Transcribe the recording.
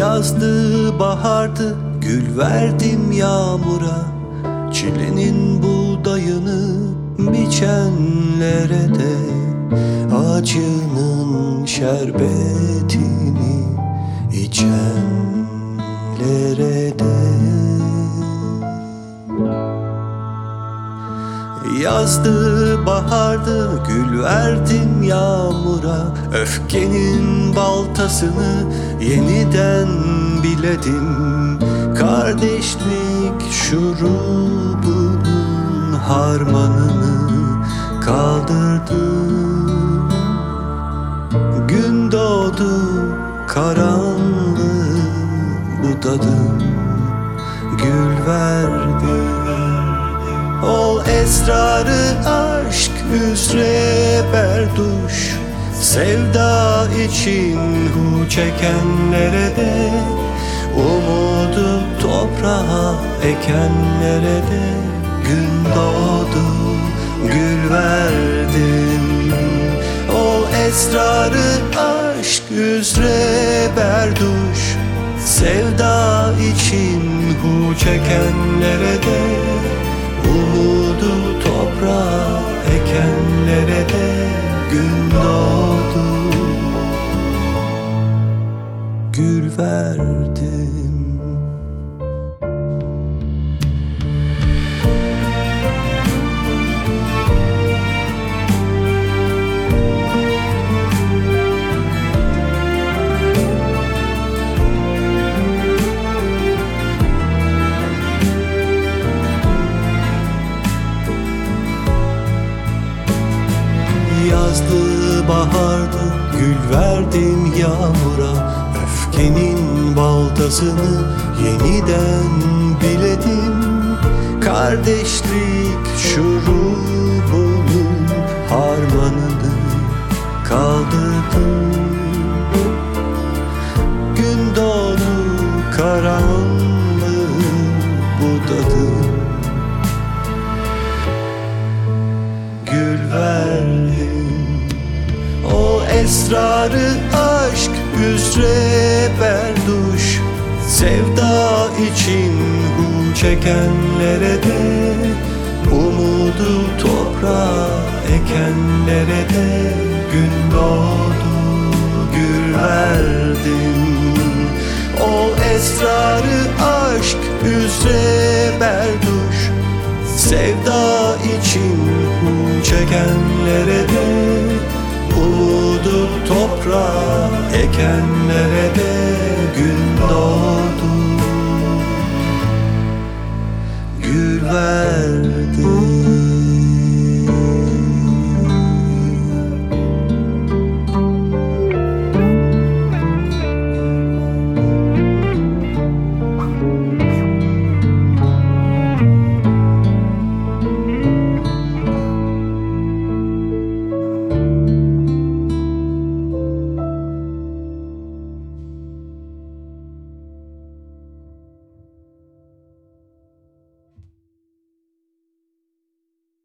Yazdı bahardı, gül verdim yağmura. Çilenin buğdayını biçenlere de, acının şerbetini içenlere de. Yazdı bahardı, gül verdim yağmura. Öfkenin baltasını yeniden biledim. Kardeşlik şurubunun harmanını kaldırdım. Gün doğdu, karanlığı budadım, gül verdim. Ol esrarı aşk üzere berduş, sevda için hu çekenlere de, umudu toprağa ekenlere de gün doğdu, gül verdim. Ol esrarı aşk üzere berduş, sevda için hu çekenlere de, umudu toprağa ekenlere de gün doğdu, gül verdim. Yazdı bahardı, gül verdim yağmura. Öfkenin baltasını yeniden biledim. Kardeşlik şurubunun harmanını kaldırdım. Gün doğdu, karanlığı budadım, gül verdim. O esrarı aşk üzere berduş, sevda için hu çekenlere de, umudu toprağa ekenlere de gün doğdu, gül verdim. O esrarı aşk üzere berduş, sevda için hu çekenlere de, umudu toprağa ekenlere de gün doğdu, gül ver.